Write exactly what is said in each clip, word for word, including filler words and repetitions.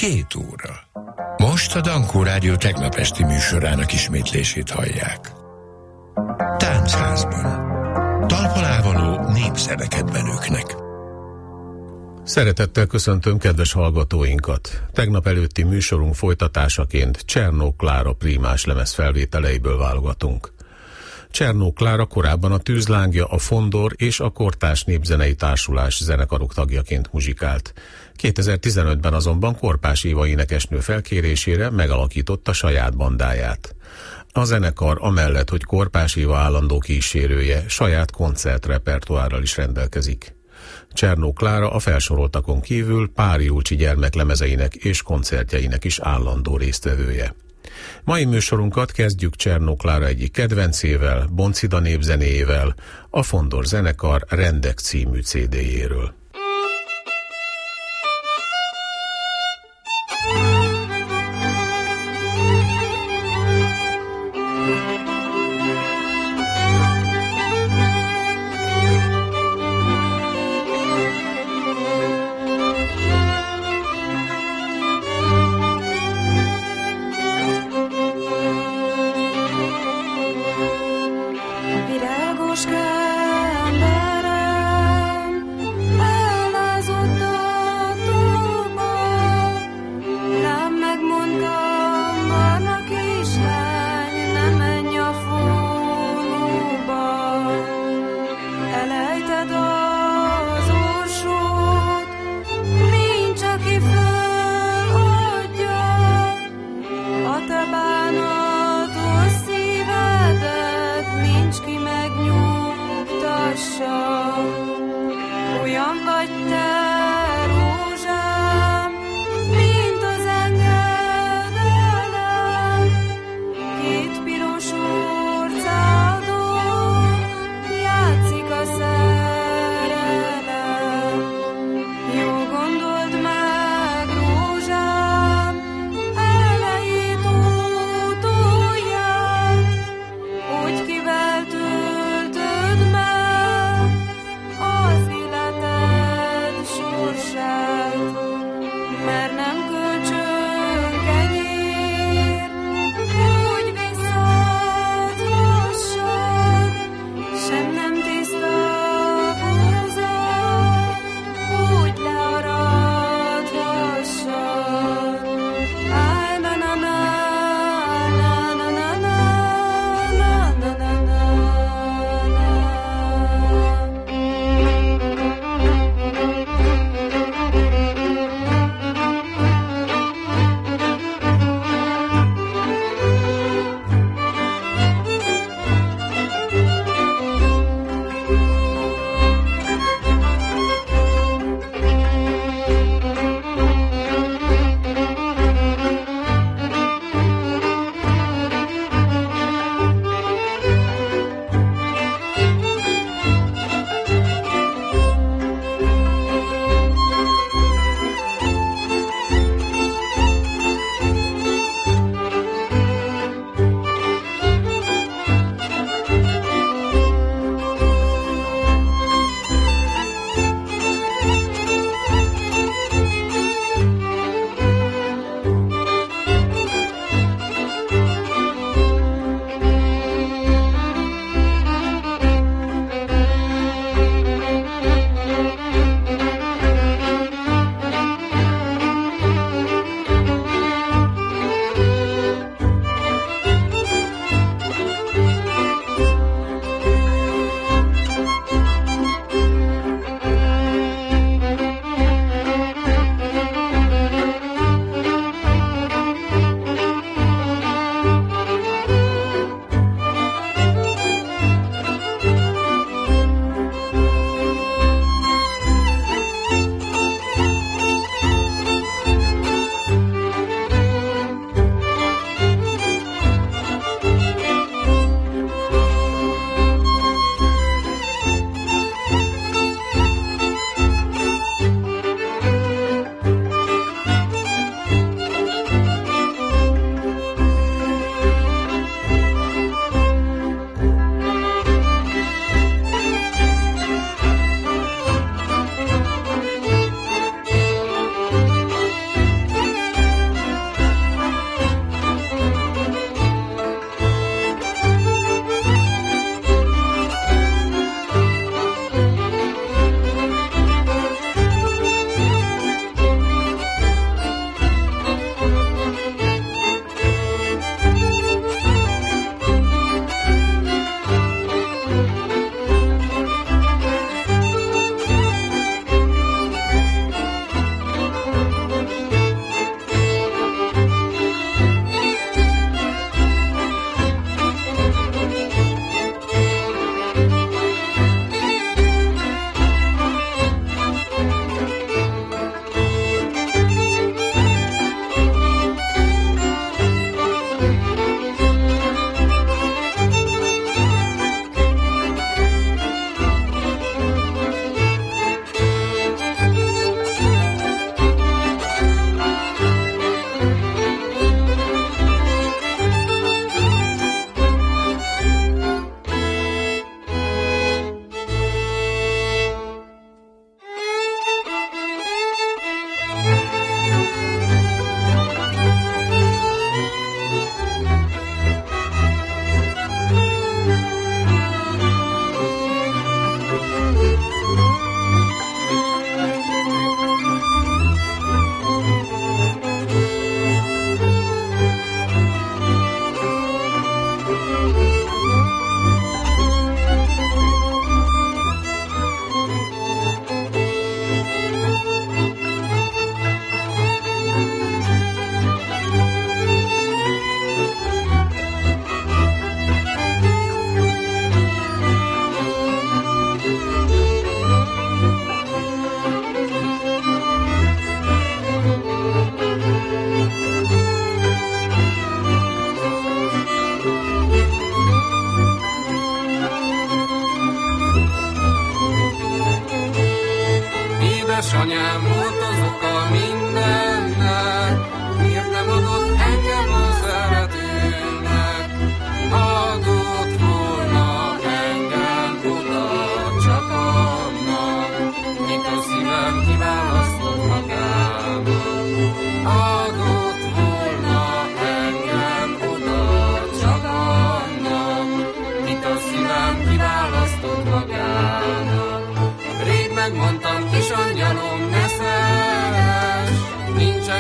két óra. Most a Dankó Rádió tegnap esti műsorának ismétlését hallják. Táncházban. Talpalávaló népzeneket menőknek. Szeretettel köszöntöm kedves hallgatóinkat. Tegnap előtti műsorunk folytatásaként Csernó Klára prímás lemez felvételeiből válogatunk. Csernó Klára korábban a Tűzlángja, a Fondor és a Kortárs Népzenei Társulás zenekarok tagjaként muzsikált. kétezer-tizenötben azonban Korpás Éva énekesnő felkérésére megalakította saját bandáját. A zenekar amellett, hogy Korpás Éva állandó kísérője, saját koncertrepertoárral is rendelkezik. Csernó Klára a felsoroltakon kívül Pári Julcsi gyermeklemezeinek és koncertjeinek is állandó résztvevője. Mai műsorunkat kezdjük Csernó Klára egyik kedvencével, Boncida népzenéjével, a Fondor zenekar Rendek című cé dé-jéről. Virágos kámberem,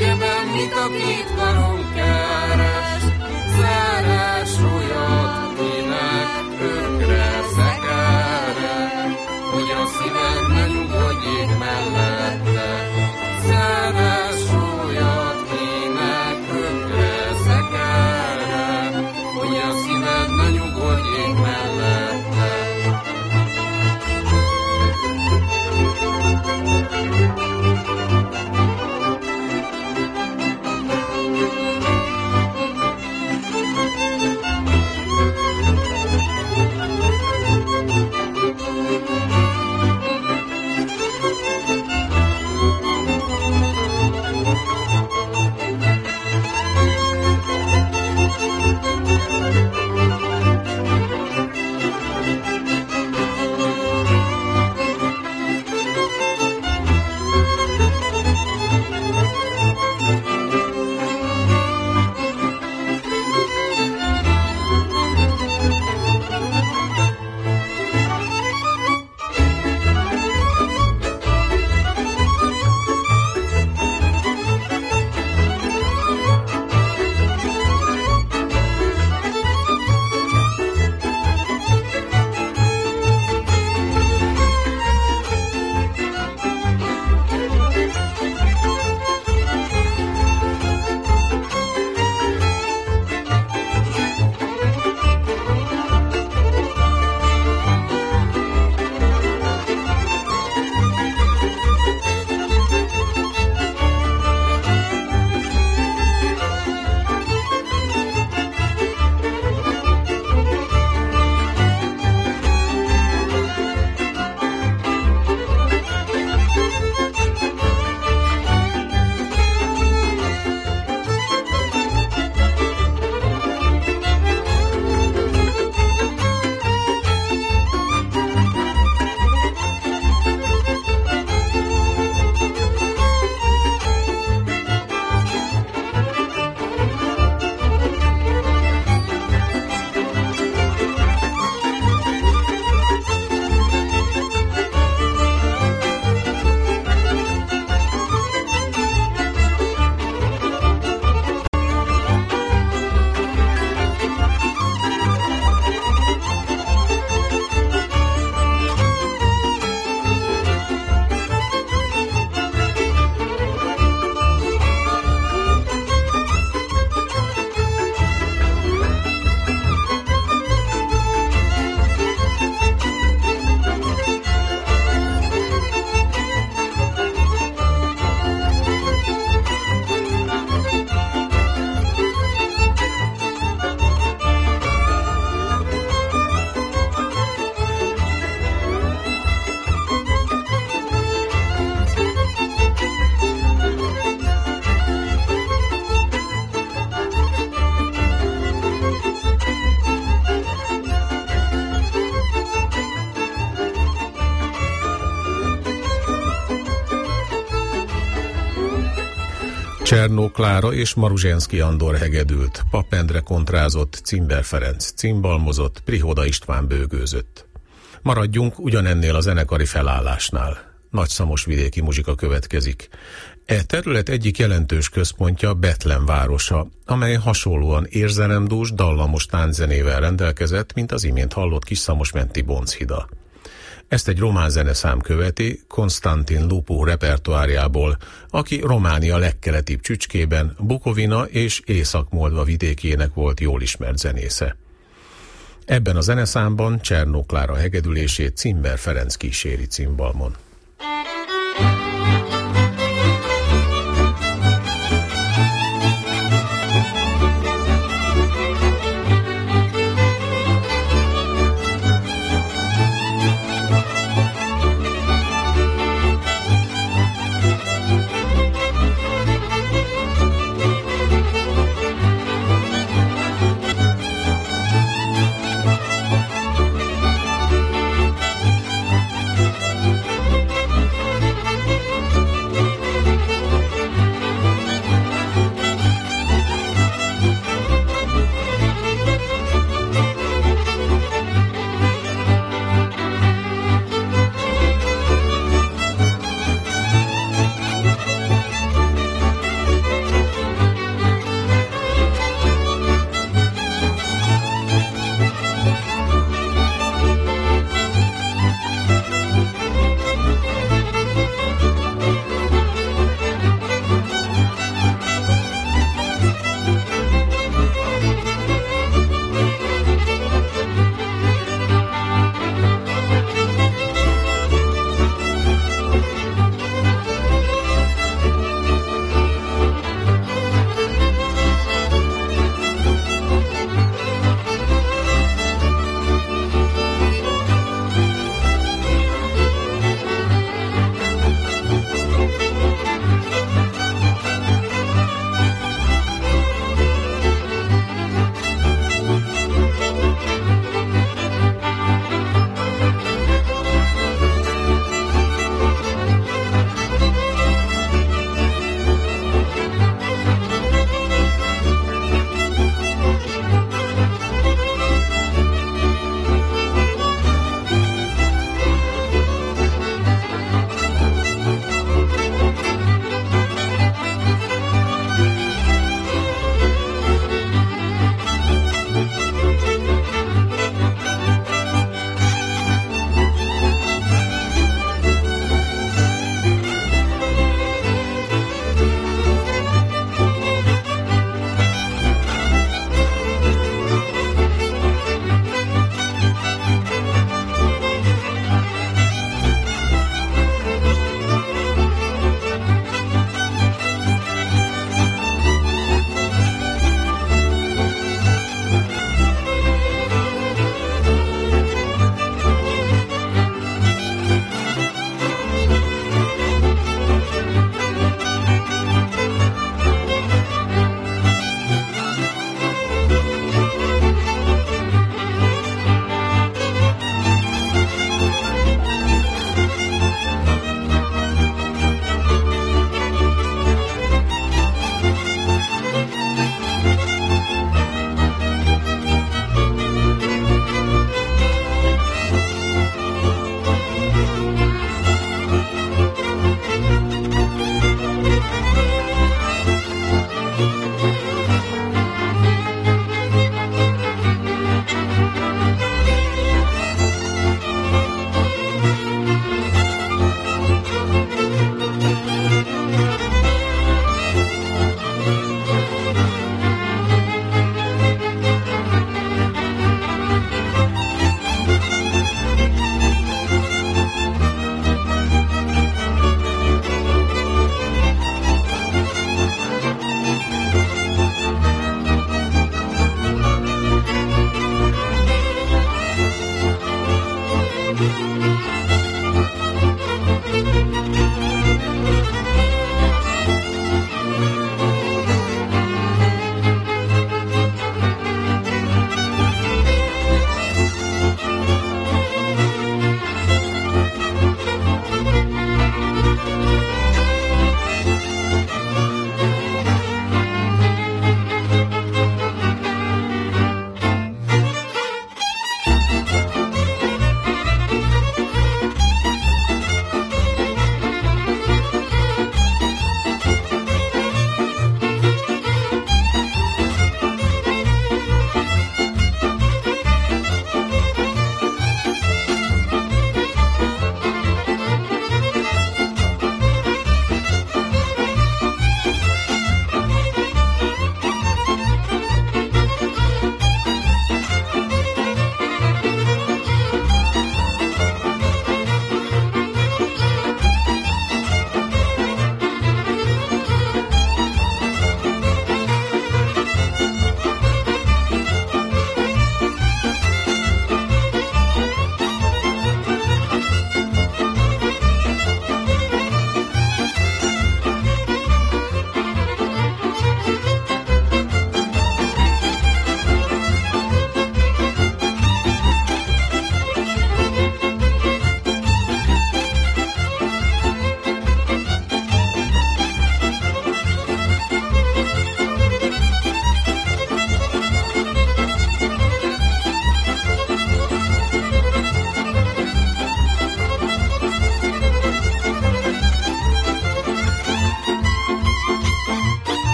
Kegyeben mit a két karom keres, szeres olyat, kinek örökre szekerre, hogy a szíved ne nyugodjék mellette. Szeres olyat, kinek örökre szekerre, hogy a szíved ne nyugodjék mellette. Csernó Klára és Maruzsenszky Andor hegedült, Pap Endre kontrázott, Cimber Ferenc cimbalmozott, Prihoda István bőgőzött. Maradjunk ugyanennél a zenekari felállásnál. Nagyszamosvidéki muzsika következik. E terület egyik jelentős központja Bethlen városa, amely hasonlóan érzelemdús, dallamos tánczenével rendelkezett, mint az imént hallott Kisszamosmenti Bonchida. Ezt egy román zeneszám követi, Konstantin Lupu repertoárjából, aki Románia legkeletibb csücskében, Bukovina és Észak-Moldva vidékének volt jól ismert zenésze. Ebben a zeneszámban Csernó Klára hegedülését Cimber Ferenc kíséri cimbalmon.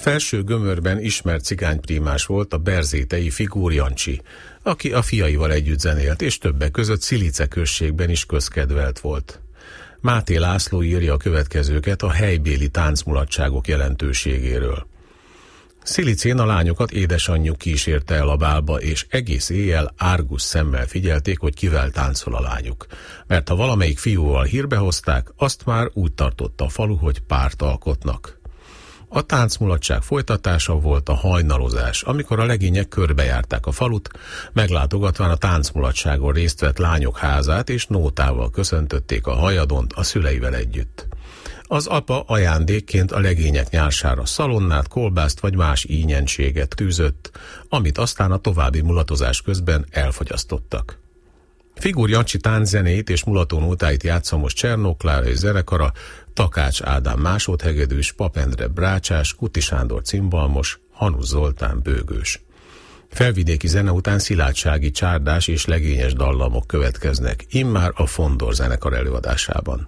felső gömörben ismert cigányprímás volt a berzétei Figur Jancsi, aki a fiaival együtt zenélt, és többek között Szilice községben is közkedvelt volt. Máté László írja a következőket a helybéli táncmulatságok jelentőségéről. Szilicén a lányokat édesanyjuk kísérte el a bálba, és egész éjjel árgus szemmel figyelték, hogy kivel táncol a lányuk. Mert ha valamelyik fiúval hírbe hozták, azt már úgy tartotta a falu, hogy párt alkotnak. A táncmulatság folytatása volt a hajnalozás, amikor a legények körbejárták a falut, meglátogatván a táncmulatságon részt vett lányok házát, és nótával köszöntötték a hajadont a szüleivel együtt. Az apa ajándékként a legények nyársára szalonnát, kolbászt vagy más ínyentséget tűzött, amit aztán a további mulatozás közben elfogyasztottak. Figur Jancsi tánczenét és mulatónótáit játsza most Csernó Klára és zenekara, Takács Ádám másodhegedűs, Pap Endre brácsás, Kuti Sándor cimbalmos, Hanusz Zoltán bőgős. Felvidéki zene után szilágysági, csárdás és legényes dallamok következnek, immár a Fondor zenekar előadásában.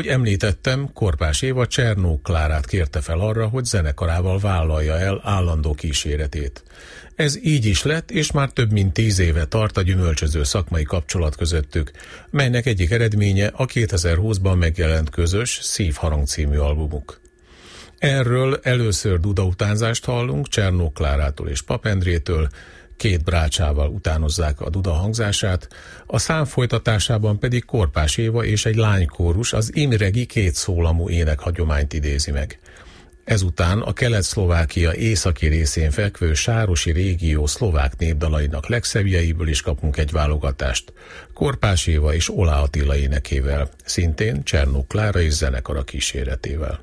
Ahogy említettem, Korpás Éva Csernók Klárát kérte fel arra, hogy zenekarával vállalja el állandó kíséretét. Ez így is lett, és már több mint tíz éve tart a gyümölcsöző szakmai kapcsolat közöttük, melynek egyik eredménye a kétezer-húszban megjelent közös Szívharang című albumuk. Erről először dudautánzást hallunk Csernók Klárától és Pap Endrétől, két brácsával utánozzák a duda hangzását, a szám folytatásában pedig Korpás Éva és egy lánykórus az imregi két szólamú énekhagyományt idézi meg. Ezután a Kelet-Szlovákia északi részén fekvő sárosi régió szlovák népdalainak legszebbjeiből is kapunk egy válogatást, Korpás Éva és Oláh Attila énekével, szintén Csernók Klára és zenekara kíséretével.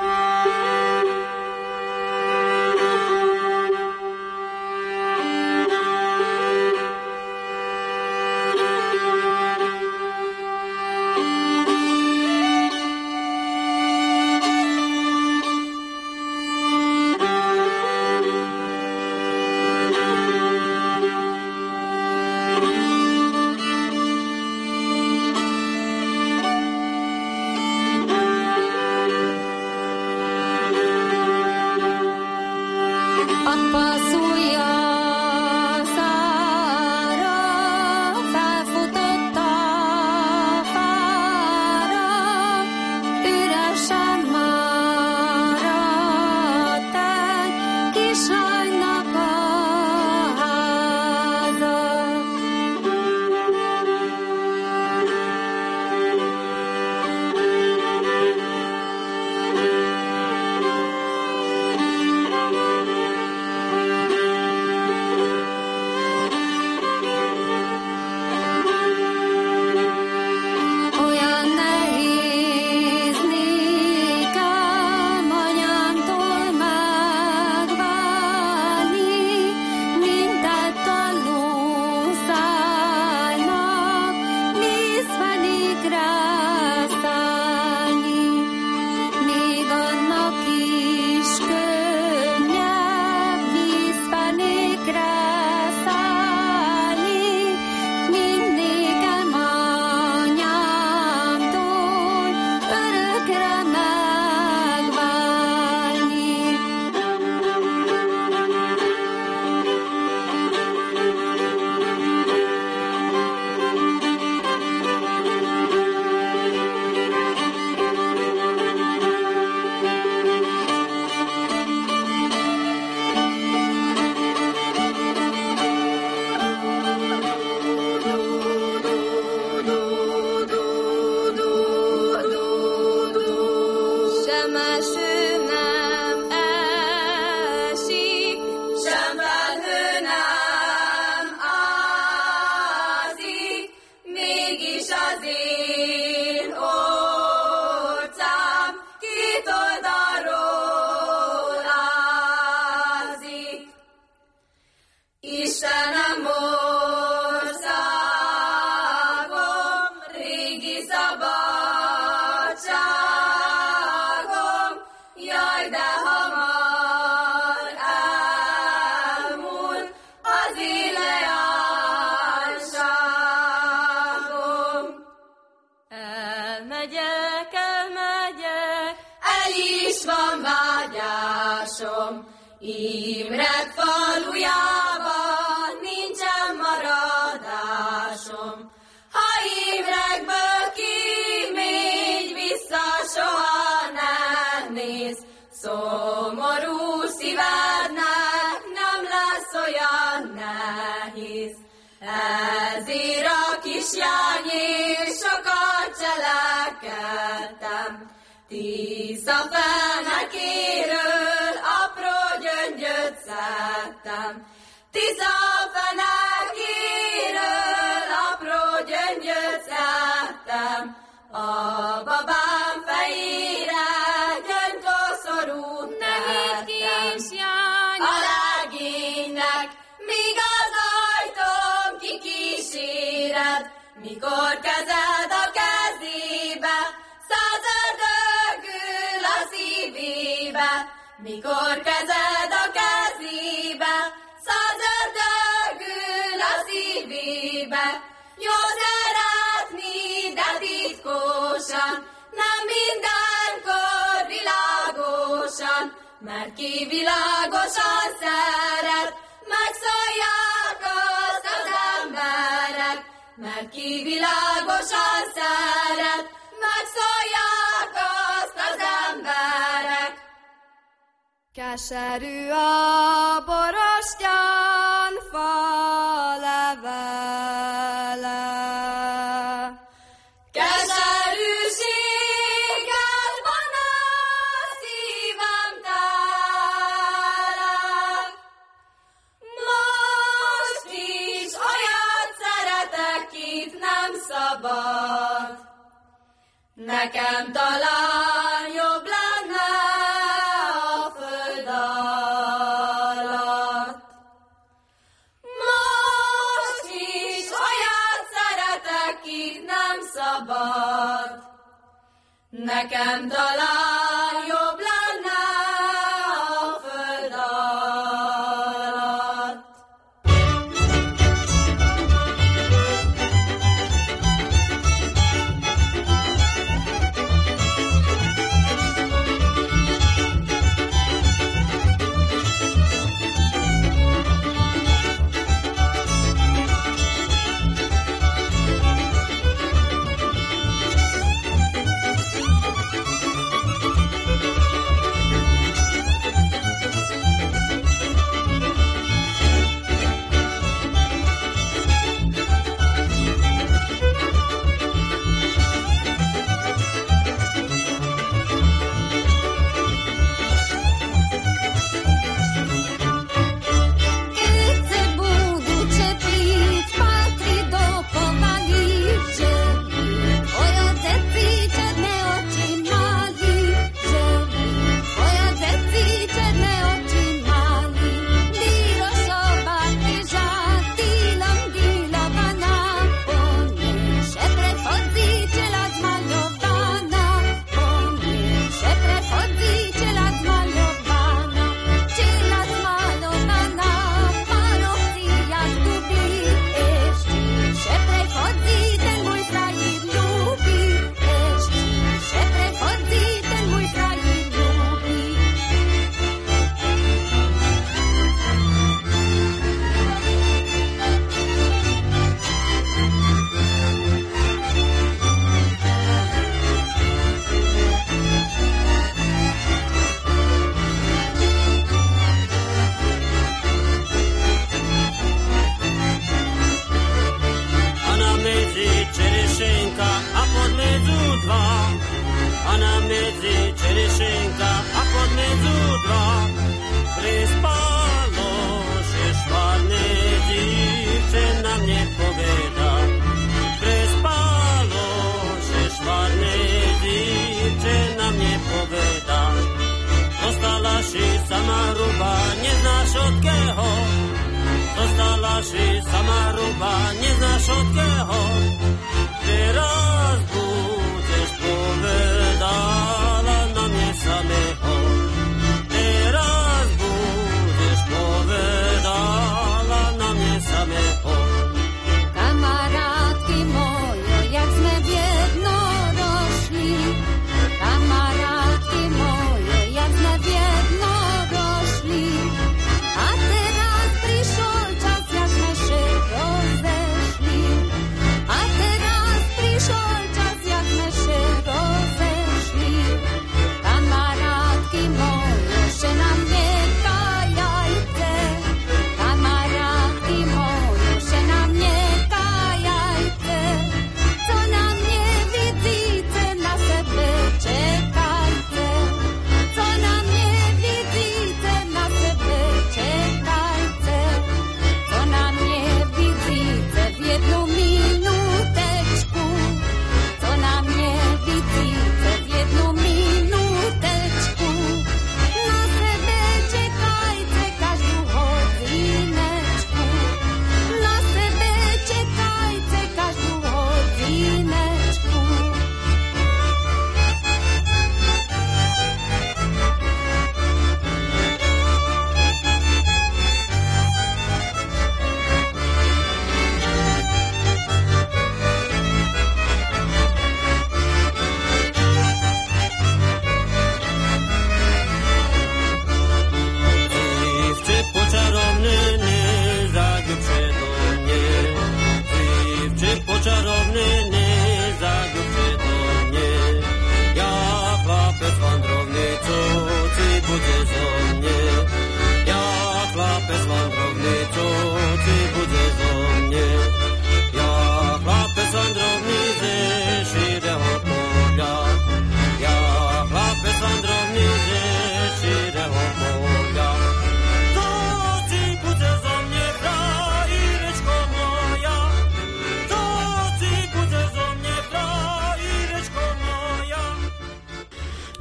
Imrek falujában nincsen maradásom, ha Imrekből kimegy vissza, soha nem néz. Szomorú szívednek nem lesz olyan nehéz. Ezért a kisjányért sokat cselekedtem, Tisza fenekéről apró gyöngyöt szedtem. Tisza fenekéről apró gyöngyöt szedtem. A babám fejére gyöngykoszorút tettem. A legénynek míg az ajtóm kikíséred, mikor kezed a kezébe, száz ördög ül a szívébe. Mikor kezed a kezébe, száz ördög ül a szívébe. Jó szeretni, de titkosan, nem mert ki világosan szeret, megszólják azt az emberek, mert ki világosan szeret, megszólják azt az emberek. Keserű a borostyán fa levele, keserűséggel van a szívem tele. Most is olyat szeretek, kit nem szabad, nekem talán jobb lenne a föld alatt. Most is olyat szeretek, kit nem szabad, nekem talán jobb lenne a föld alatt. Show.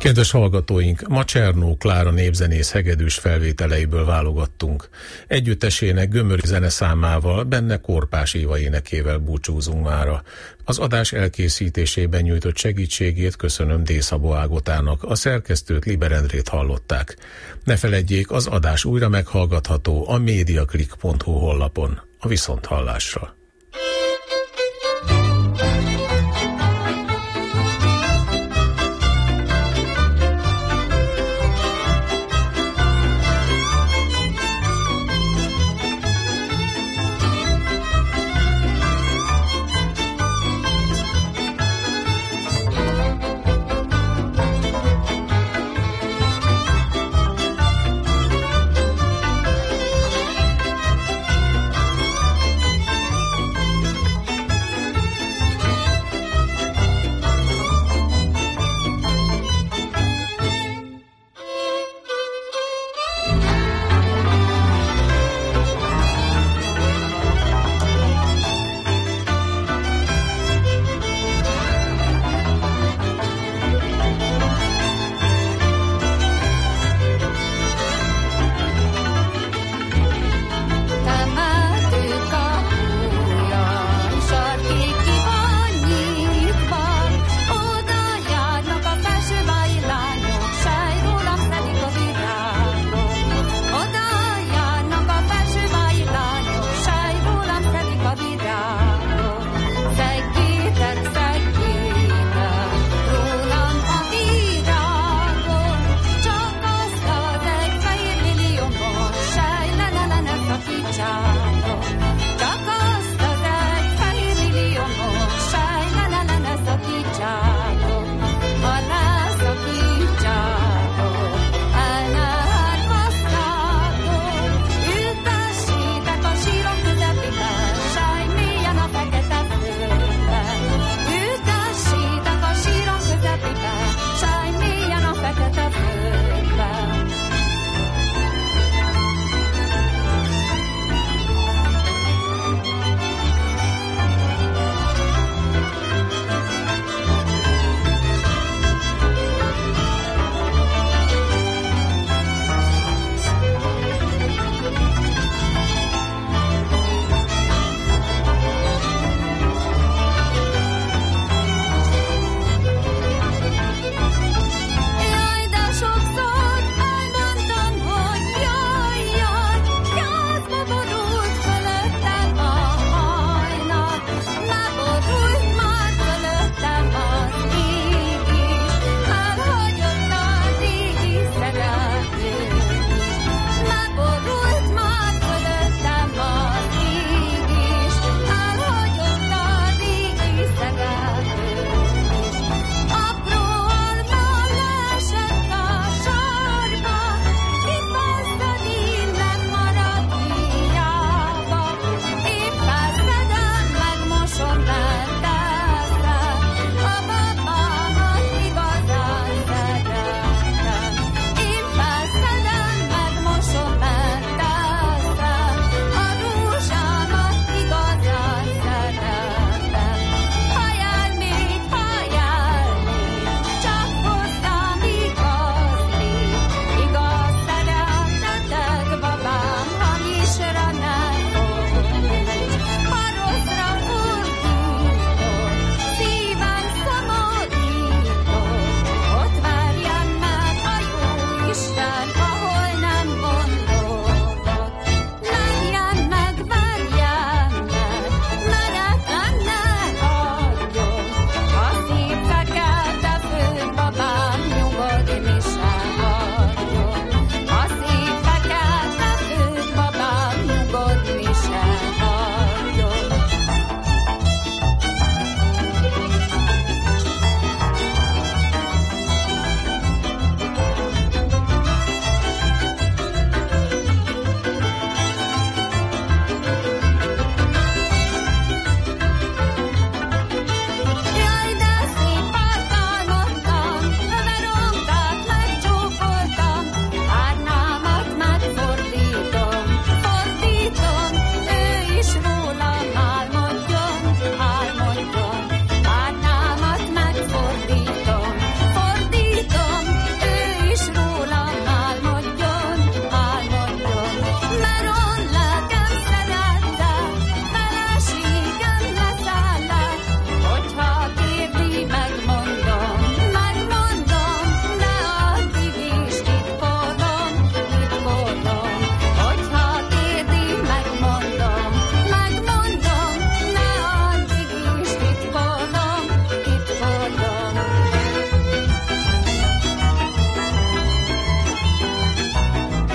Kedves hallgatóink, ma Csernó Klára népzenész hegedűs felvételeiből válogattunk. Együttesének gömöri zeneszámával, benne Korpás Éva énekével búcsúzunk mára. Az adás elkészítésében nyújtott segítségét köszönöm D. Szabó Ágotának, a szerkesztőt Liber Endrét hallották. Ne feledjék, az adás újra meghallgatható a mediaclick pont hu honlapon. A viszonthallásra.